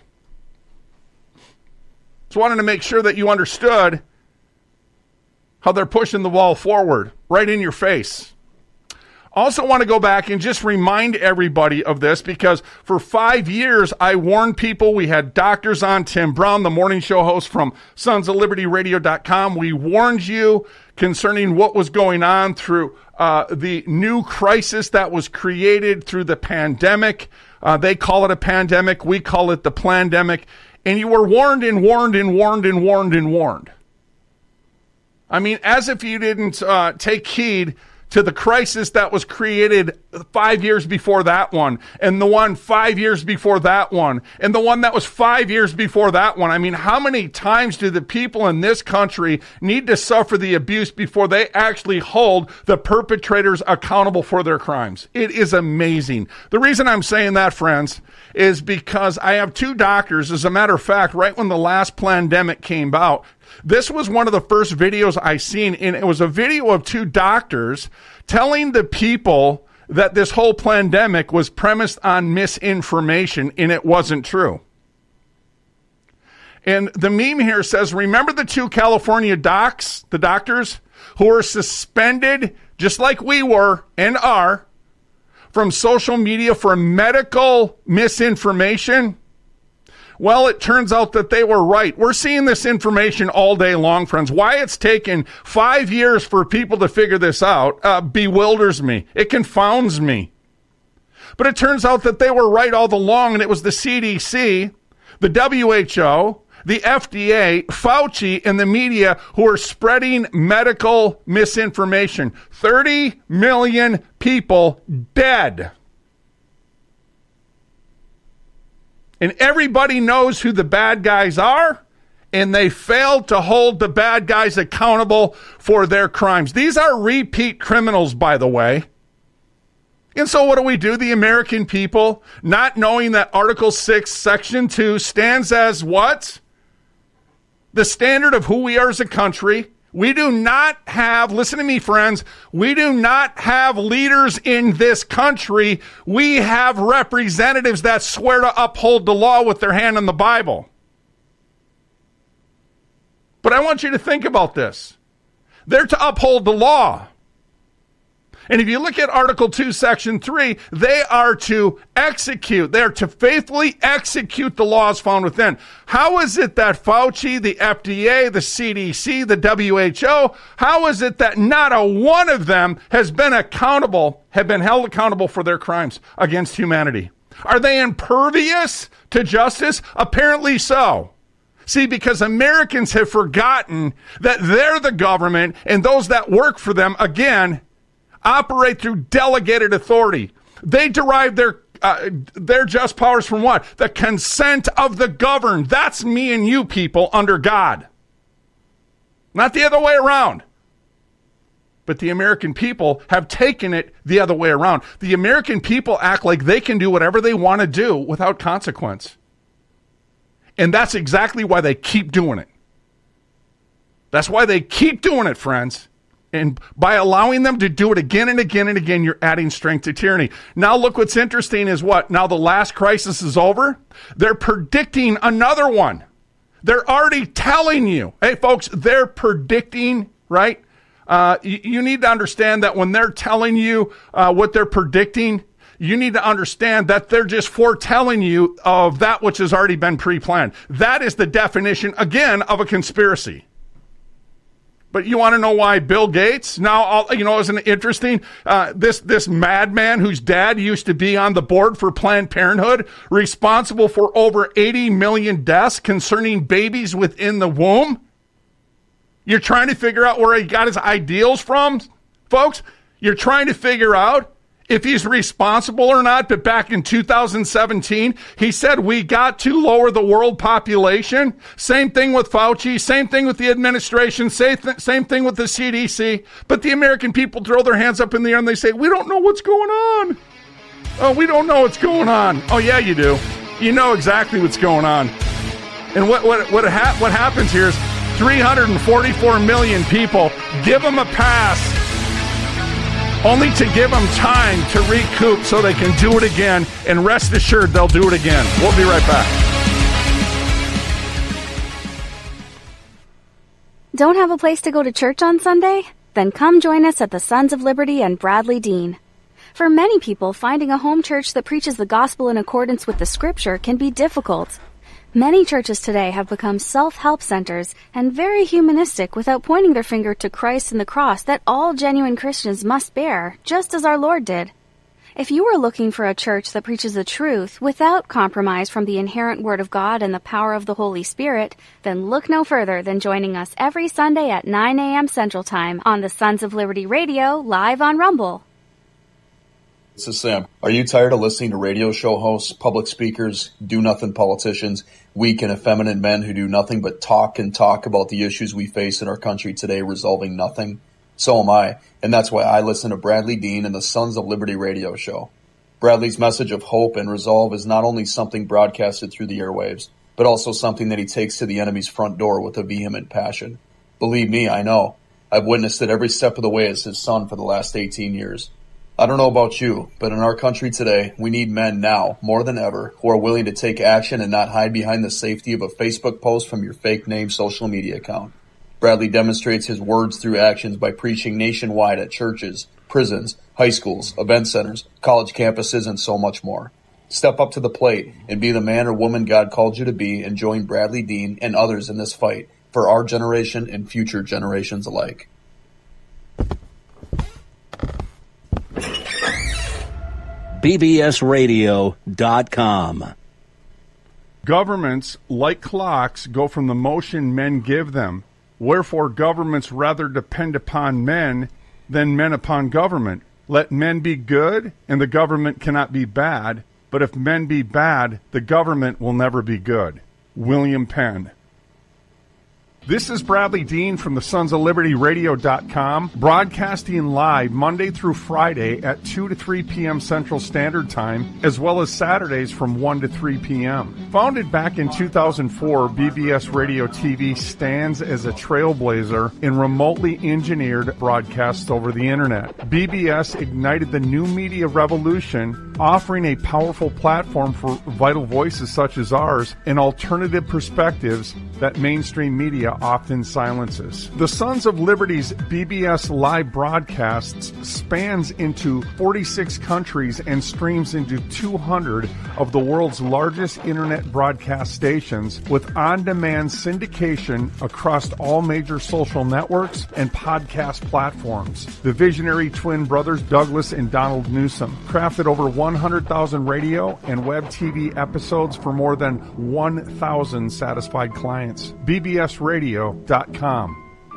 Just wanted to make sure that you understood how they're pushing the ball forward, right in your face. Also want to go back and just remind everybody of this, because for five years I warned people. We had doctors on, Tim Brown, the morning show host from sons of liberty radio dot com. We warned you concerning what was going on through uh, the new crisis that was created through the pandemic. Uh, they call it a pandemic. We call it the plandemic. And you were warned and warned and warned and warned and warned. I mean, as if you didn't uh, take heed to the crisis that was created five years before that one, and the one five years before that one, and the one that was five years before that one. I mean, how many times do the people in this country need to suffer the abuse before they actually hold the perpetrators accountable for their crimes? It is amazing. The reason I'm saying that, friends, is because I have two doctors. As a matter of fact, right when the last pandemic came out, this was one of the first videos I seen, and it was a video of two doctors telling the people that this whole pandemic was premised on misinformation, and it wasn't true. And the meme here says, remember the two California docs, the doctors, who were suspended, just like we were and are, from social media for medical misinformation? Well, it turns out that they were right. We're seeing this information all day long, friends. Why it's taken five years for people to figure this out uh, bewilders me. It confounds me. But it turns out that they were right all along, and it was the C D C, the W H O, the F D A, Fauci, and the media who are spreading medical misinformation. thirty million people dead. And everybody knows who the bad guys are, and they failed to hold the bad guys accountable for their crimes. These are repeat criminals, by the way. And so what do we do? The American people, not knowing that Article six, Section two stands as what? The standard of who we are as a country. We do not have, listen to me, friends, we do not have leaders in this country. We have representatives that swear to uphold the law with their hand on the Bible. But I want you to think about this. They're to uphold the law. And if you look at Article two, Section three, they are to execute. They are to faithfully execute the laws found within. How is it that Fauci, the F D A, the C D C, the W H O, how is it that not a one of them has been accountable, have been held accountable for their crimes against humanity? Are they impervious to justice? Apparently so. See, because Americans have forgotten that they're the government, and those that work for them, again, operate through delegated authority. They derive their uh, their just powers from what? The consent of the governed. That's me and you people under God. Not the other way around. But the American people have taken it the other way around. The American people act like they can do whatever they want to do without consequence. And that's exactly why they keep doing it. That's why they keep doing it, friends. And by allowing them to do it again and again and again, you're adding strength to tyranny. Now look, what's interesting is what? Now the last crisis is over. They're predicting another one. They're already telling you. Hey, folks, they're predicting, right? Uh, you, you need to understand that when they're telling you uh, what they're predicting, you need to understand that they're just foretelling you of that which has already been pre-planned. That is the definition, again, of a conspiracy. But you want to know why Bill Gates? Now, all, you know, isn't it interesting? Uh, this, this madman whose dad used to be on the board for Planned Parenthood, responsible for over eighty million deaths concerning babies within the womb. You're trying to figure out where he got his ideals from, folks? You're trying to figure out if he's responsible or not. But back in two thousand seventeen, he said we got to lower the world population. Same thing with Fauci, same thing with the administration, same, th- same thing with the C D C. But the American people throw their hands up in the air and they say, we don't know what's going on. Oh, we don't know what's going on. Oh, yeah, you do. You know exactly what's going on. And what what what, ha- what happens here is three hundred forty-four million people, give them a pass, only to give them time to recoup so they can do it again, and rest assured they'll do it again. We'll be right back. Don't have a place to go to church on Sunday? Then come join us at the Sons of Liberty and Bradley Dean. For many people, finding a home church that preaches the gospel in accordance with the scripture can be difficult. Many churches today have become self-help centers and very humanistic without pointing their finger to Christ and the cross that all genuine Christians must bear, just as our Lord did. If you are looking for a church that preaches the truth without compromise from the inherent Word of God and the power of the Holy Spirit, then look no further than joining us every Sunday at nine a.m. Central Time on the Sons of Liberty Radio, live on Rumble. This is Sam. Are you tired of listening to radio show hosts, public speakers, do-nothing politicians, weak and effeminate men who do nothing but talk and talk about the issues we face in our country today, resolving nothing? So am I, and that's why I listen to Bradley Dean and the Sons of Liberty radio show. Bradley's message of hope and resolve is not only something broadcasted through the airwaves, but also something that he takes to the enemy's front door with a vehement passion. Believe me, I know. I've witnessed it every step of the way as his son for the last eighteen years. I don't know about you, but in our country today, we need men now, more than ever, who are willing to take action and not hide behind the safety of a Facebook post from your fake name social media account. Bradley demonstrates his words through actions by preaching nationwide at churches, prisons, high schools, event centers, college campuses, and so much more. Step up to the plate and be the man or woman God called you to be, and join Bradley Dean and others in this fight for our generation and future generations alike. B B S radio dot com. Governments, like clocks, go from the motion men give them. Wherefore governments rather depend upon men than men upon government. Let men be good, and the government cannot be bad. But if men be bad, the government will never be good. William Penn. This is Bradley Dean from the Sons of Liberty Radio dot com, broadcasting live Monday through Friday at two to three p.m. Central Standard Time, as well as Saturdays from one to three p.m. Founded back in two thousand four, B B S Radio T V stands as a trailblazer in remotely engineered broadcasts over the Internet. B B S ignited the new media revolution, offering a powerful platform for vital voices such as ours and alternative perspectives that mainstream media often silences. The Sons of Liberty's B B S live broadcasts spans into forty-six countries and streams into two hundred of the world's largest internet broadcast stations, with on-demand syndication across all major social networks and podcast platforms. The visionary twin brothers Douglas and Donald Newsom crafted over one hundred thousand radio and web T V episodes for more than one thousand satisfied clients. B B S radio dot com.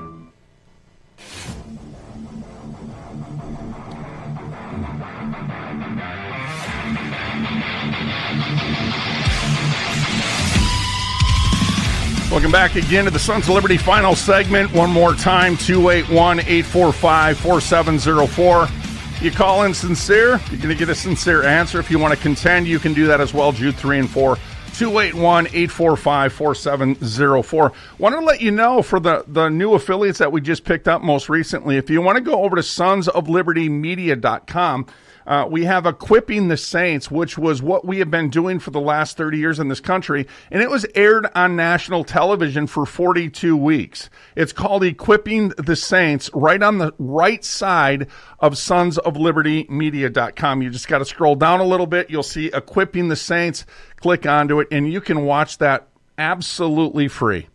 Welcome back again to the Sons of Liberty final segment. One more time, two eight one, eight four five, four seven zero four. You call in sincere, you're going to get a sincere answer. If you want to contend, you can do that as well. Jude three and four. two eight one, eight four five, four seven zero four. Want to let you know for the, the new affiliates that we just picked up most recently, if you want to go over to Sons of Liberty Media dot com, uh, we have Equipping the Saints, which was what we have been doing for the last thirty years in this country, and it was aired on national television for forty-two weeks. It's called Equipping the Saints, right on the right side of Sons of Liberty Media dot com. You just got to scroll down a little bit. You'll see Equipping the Saints. Click onto it, and you can watch that absolutely free.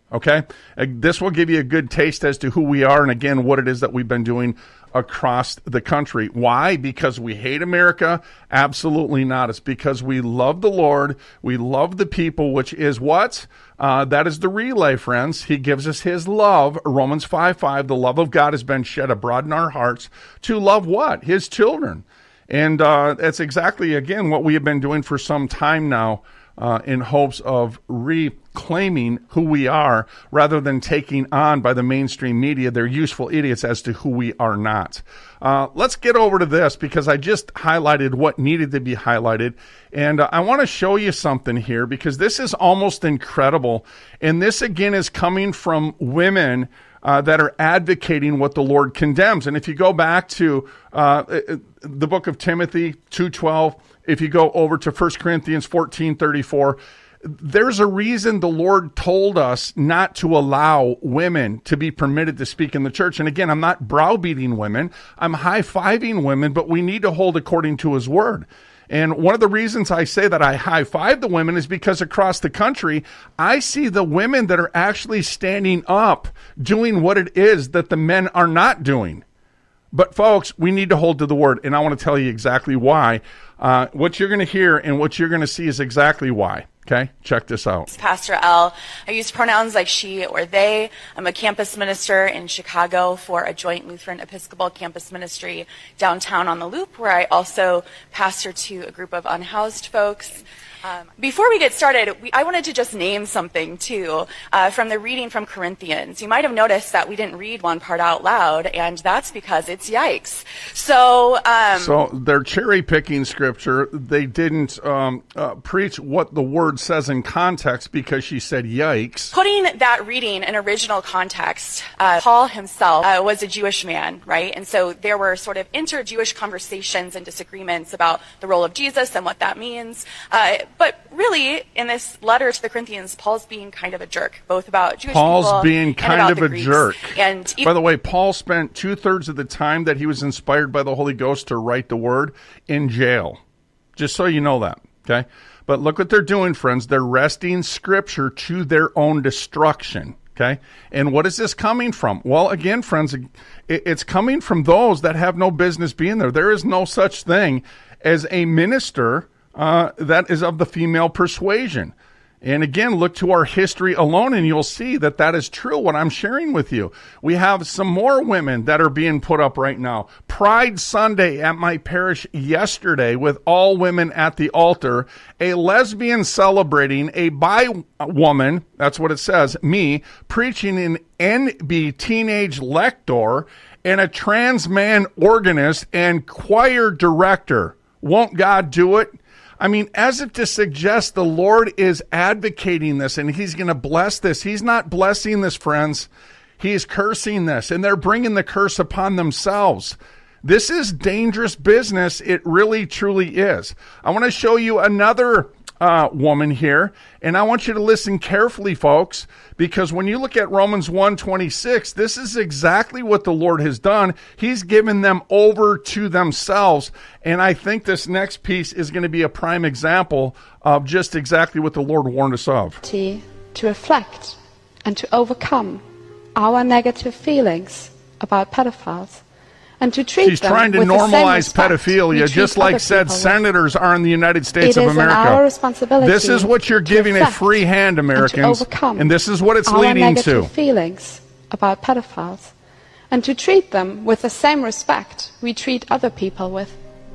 Okay? Uh, This will give you a good taste as to who we are and, again, what it is that we've been doing across the country. Why? Because we hate America? Absolutely not. It's because we love the Lord. We love the people, which is what? Uh, that is the relay, friends. He gives us his love. Romans five five, the love of God has been shed abroad in our hearts to love what? His children. And uh, that's exactly, again, what we have been doing for some time now, Uh, in hopes of reclaiming who we are rather than taking on by the mainstream media. They're useful idiots as to who we are not. Uh, let's get over to this because I just highlighted what needed to be highlighted. And uh, I want to show you something here because this is almost incredible. And this, again, is coming from women Uh, that are advocating what the Lord condemns. And if you go back to uh, the book of Timothy two twelve, if you go over to First Corinthians fourteen thirty-four, there's a reason the Lord told us not to allow women to be permitted to speak in the church. And again, I'm not browbeating women. I'm high-fiving women, but we need to hold according to his word. And one of the reasons I say that I high-five the women is because across the country, I see the women that are actually standing up doing what it is that the men are not doing. But folks, we need to hold to the word, and I want to tell you exactly why. Uh, what you're going to hear and what you're going to see is exactly why. Okay, check this out. Pastor L. I use pronouns like she or they. I'm a campus minister in Chicago for a joint Lutheran Episcopal campus ministry downtown on the Loop, where I also pastor to a group of unhoused folks. Um, before we get started, we, I wanted to just name something, too, uh, from the reading from Corinthians. You might have noticed that we didn't read one part out loud, and that's because it's yikes. So, um, so they're cherry-picking scripture. They didn't um, uh, preach what the word says in context because she said yikes. Putting that reading in original context, uh, Paul himself uh, was a Jewish man, right? And so there were sort of inter-Jewish conversations and disagreements about the role of Jesus and what that means. Uh, But really, in this letter to the Corinthians, Paul's being kind of a jerk, both about Jewish Paul's people being and kind about of the a Greeks. jerk. And even, by the way, Paul spent two-thirds of the time that he was inspired by the Holy Ghost to write the word in jail. Just so you know that, okay? But look what they're doing, friends. They're wresting Scripture to their own destruction, okay? And what is this coming from? Well, again, friends, it's coming from those that have no business being there. There is no such thing as a minister Uh, that is of the female persuasion. And again, look to our history alone and you'll see that that is true, what I'm sharing with you. We have some more women that are being put up right now. Pride Sunday at my parish yesterday with all women at the altar, a lesbian celebrating, a bi woman, that's what it says, me, preaching an N B teenage lector, and a trans man organist and choir director. Won't God do it? I mean, as if to suggest the Lord is advocating this and he's going to bless this. He's not blessing this, friends. He's cursing this, and they're bringing the curse upon themselves. This is dangerous business. It really, truly is. I want to show you another uh, woman here, and I want you to listen carefully, folks, because when you look at Romans one twenty-six, this is exactly what the Lord has done. He's given them over to themselves, and I think this next piece is going to be a prime example of just exactly what the Lord warned us of. To reflect and to overcome our negative feelings about pedophiles. And to treat She's them trying to with normalize the same pedophilia, just like said senators are in the United States it of is America. Our responsibility this is what you're giving a free hand, Americans, and, and this is what it's our leading negative to. Feelings about pedophiles, and to treat them with the same respect we treat other people with.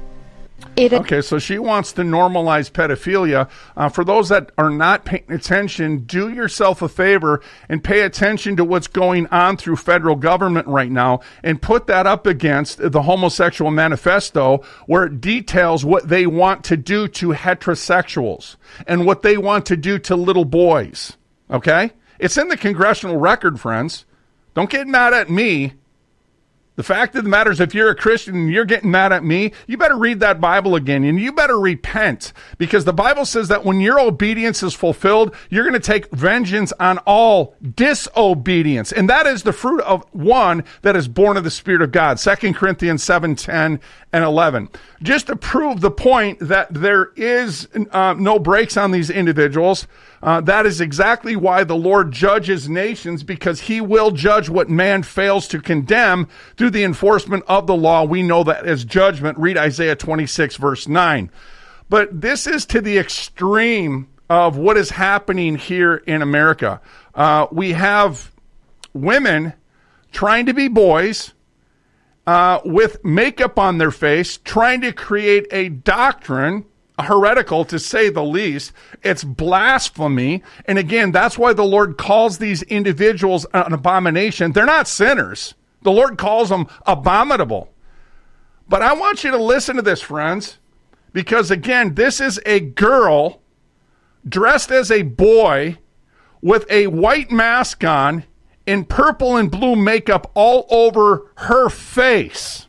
It okay, so she wants to normalize pedophilia. Uh, for those that are not paying attention, do yourself a favor and pay attention to what's going on through federal government right now and put that up against the Homosexual Manifesto, where it details what they want to do to heterosexuals and what they want to do to little boys. Okay? It's in the congressional record, friends. Don't get mad at me. The fact of the matter is, if you're a Christian and you're getting mad at me, you better read that Bible again, and you better repent, because the Bible says that when your obedience is fulfilled, you're going to take vengeance on all disobedience, and that is the fruit of one that is born of the Spirit of God. Second Corinthians seven, ten, and eleven. Just to prove the point that there is uh, no brakes on these individuals, uh, that is exactly why the Lord judges nations, because he will judge what man fails to condemn through the enforcement of the law. We know that as judgment. Read Isaiah twenty-six, verse nine. But this is to the extreme of what is happening here in America. Uh, we have women trying to be boys, uh, with makeup on their face, trying to create a doctrine, heretical to say the least. It's blasphemy. And again, that's why the Lord calls these individuals an abomination. They're not sinners. The Lord calls them abominable. But I want you to listen to this, friends, because again, this is a girl dressed as a boy with a white mask on in purple and blue makeup all over her face.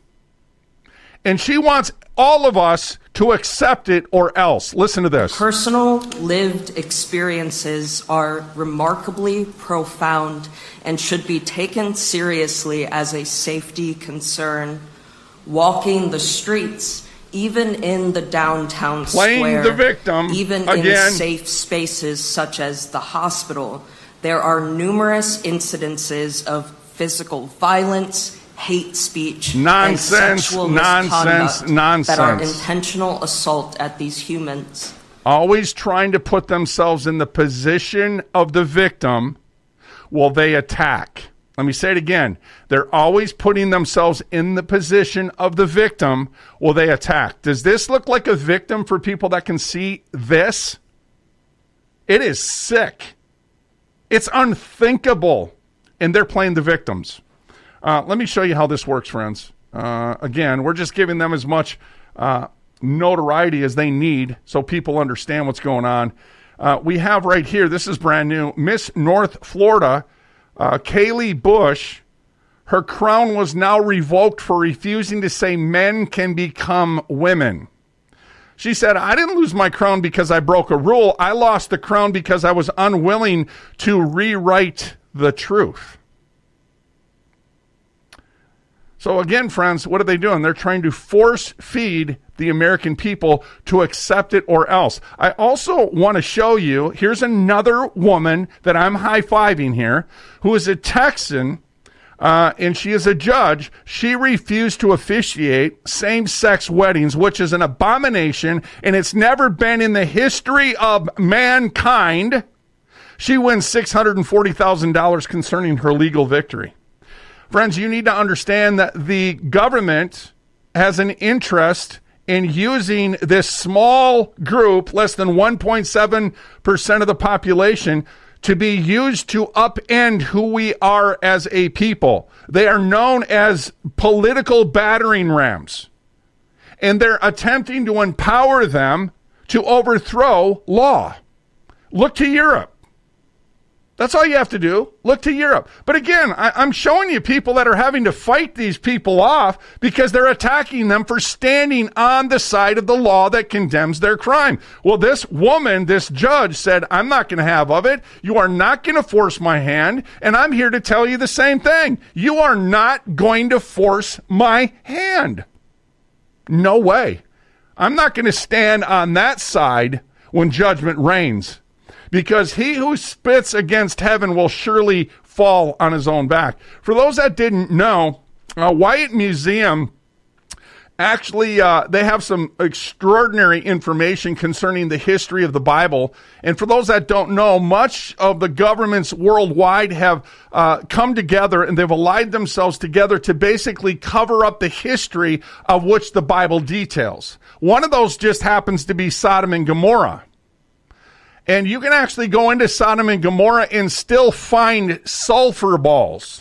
And she wants all of us to accept it or else. Listen to this. Personal lived experiences are remarkably profound and should be taken seriously as a safety concern. Walking the streets, even in the downtown Playing square, the victim, even again. in safe spaces such as the hospital, there are numerous incidences of physical violence, hate speech, nonsense, and sexual nonsense, misconduct nonsense. that are intentional assault at these humans. Always trying to put themselves in the position of the victim while they attack. Let me say it again. They're always putting themselves in the position of the victim while they attack. Does this look like a victim for people that can see this? It is sick. It's unthinkable. And they're playing the victims. Uh, let me show you how this works, friends. Uh, again, we're just giving them as much uh, notoriety as they need so people understand what's going on. Uh, we have right here, this is brand new, Miss North Florida, uh, Kaylee Bush. Her crown was now revoked for refusing to say men can become women. She said, I didn't lose my crown because I broke a rule. I lost the crown because I was unwilling to rewrite the truth. So again, friends, what are they doing? They're trying to force feed the American people to accept it or else. I also want to show you, here's another woman that I'm high-fiving here, who is a Texan, uh, and she is a judge. She refused to officiate same-sex weddings, which is an abomination, and it's never been in the history of mankind. She wins six hundred forty thousand dollars concerning her legal victory. Friends, you need to understand that the government has an interest in using this small group, less than one point seven percent of the population, to be used to upend who we are as a people. They are known as political battering rams, and they're attempting to empower them to overthrow law. Look to Europe. That's all you have to do. Look to Europe. But again, I, I'm showing you people that are having to fight these people off because they're attacking them for standing on the side of the law that condemns their crime. Well, this woman, this judge said, I'm not going to have of it. You are not going to force my hand. And I'm here to tell you the same thing. You are not going to force my hand. No way. I'm not going to stand on that side when judgment reigns. Because he who spits against heaven will surely fall on his own back. For those that didn't know, uh, Wyatt Museum, actually, uh, they have some extraordinary information concerning the history of the Bible. And for those that don't know, much of the governments worldwide have uh, come together and they've allied themselves together to basically cover up the history of which the Bible details. One of those just happens to be Sodom and Gomorrah. And you can actually go into Sodom and Gomorrah and still find sulfur balls.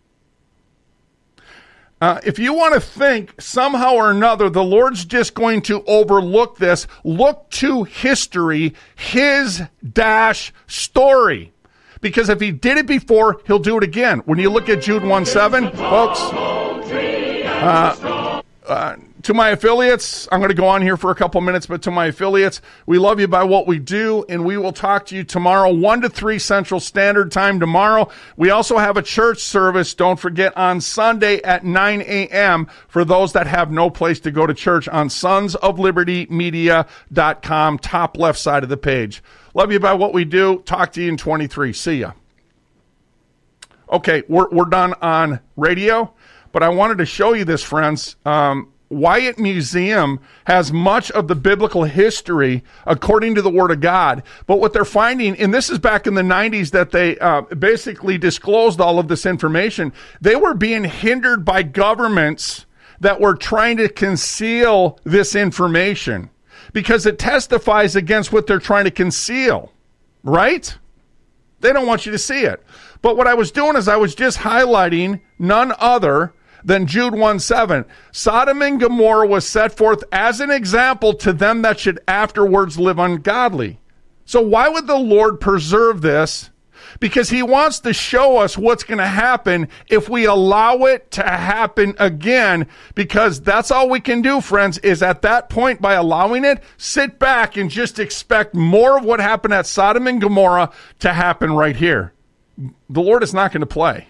Uh, if you want to think somehow or another the Lord's just going to overlook this, look to history, his dash story. Because if he did it before, he'll do it again. When you look at Jude one seven, folks, Uh, uh, to my affiliates, I'm going to go on here for a couple minutes, but to my affiliates, we love you by what we do, and we will talk to you tomorrow, one to three Central Standard Time tomorrow. We also have a church service, don't forget, on Sunday at nine a.m. for those that have no place to go to church on sons of liberty media dot com, top left side of the page. Love you by what we do. Talk to you in twenty-three. See ya. Okay, we're we're done on radio, but I wanted to show you this, friends. Um, Wyatt Museum has much of the biblical history according to the Word of God. But what they're finding, and this is back in the nineties that they uh, basically disclosed all of this information, they were being hindered by governments that were trying to conceal this information because it testifies against what they're trying to conceal, right? They don't want you to see it. But what I was doing is I was just highlighting none other than Jude one seven. Sodom and Gomorrah was set forth as an example to them that should afterwards live ungodly. So why would the Lord preserve this? Because he wants to show us what's going to happen if we allow it to happen again, because that's all we can do, friends, is at that point, by allowing it, sit back and just expect more of what happened at Sodom and Gomorrah to happen right here. The Lord is not going to play.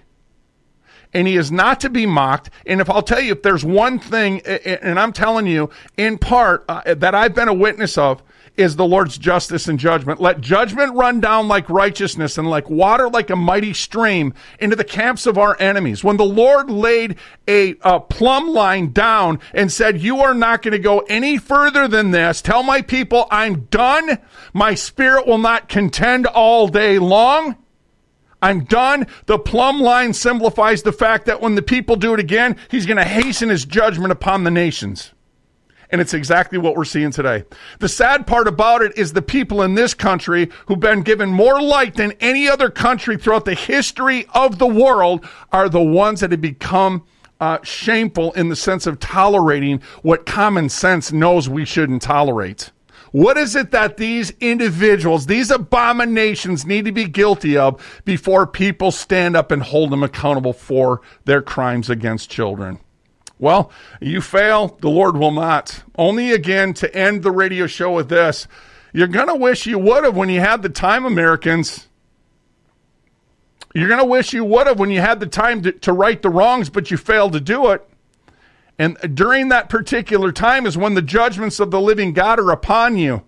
And he is not to be mocked. And if I'll tell you, if there's one thing, and I'm telling you in part uh, that I've been a witness of, is the Lord's justice and judgment. Let judgment run down like righteousness and like water like a mighty stream into the camps of our enemies. When the Lord laid a, a plumb line down and said, you are not going to go any further than this. Tell my people, I'm done. My spirit will not contend all day long. I'm done. The plumb line symbolifies the fact that when the people do it again, he's going to hasten his judgment upon the nations. And it's exactly what we're seeing today. The sad part about it is the people in this country who've been given more light than any other country throughout the history of the world are the ones that have become uh, shameful in the sense of tolerating what common sense knows we shouldn't tolerate. What is it that these individuals, these abominations need to be guilty of before people stand up and hold them accountable for their crimes against children? Well, you fail, the Lord will not. Only again, to end the radio show with this, you're going to wish you would have when you had the time, Americans. You're going to wish you would have when you had the time to, to right the wrongs, but you failed to do it. And during that particular time is when the judgments of the living God are upon you.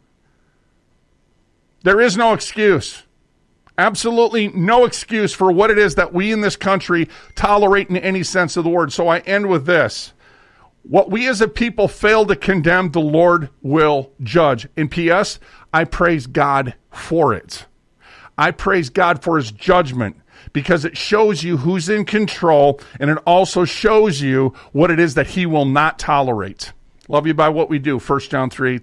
There is no excuse. Absolutely no excuse for what it is that we in this country tolerate in any sense of the word. So I end with this. What we as a people fail to condemn, the Lord will judge. And P S, I praise God for it. I praise God for his judgment, because it shows you who's in control, and it also shows you what it is that he will not tolerate. Love you by what we do. First John three eighteen.